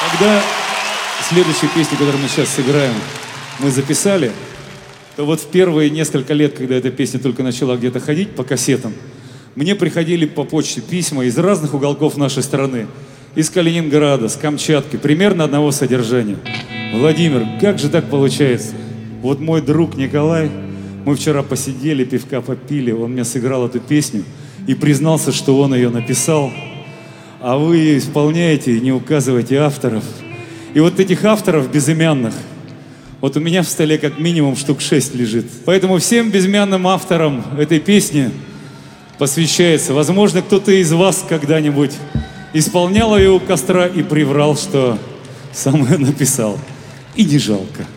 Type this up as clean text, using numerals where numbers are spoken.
Когда следующую песню, которую мы сейчас сыграем, мы записали, то вот в первые несколько лет, когда эта песня только начала где-то ходить по кассетам, мне приходили по почте письма из разных уголков нашей страны. Из Калининграда, с Камчатки, примерно одного содержания. Владимир, как же так получается? Вот мой друг Николай, мы вчера посидели, пивка попили, он мне сыграл эту песню и признался, что он ее написал, а вы ее исполняете и не указываете авторов. И вот этих авторов безымянных, вот у меня в столе как минимум штук 6 лежит. Поэтому всем безымянным авторам этой песни посвящается. Возможно, кто-то из вас когда-нибудь исполнял ее у костра и приврал, что сам ее написал. И не жалко.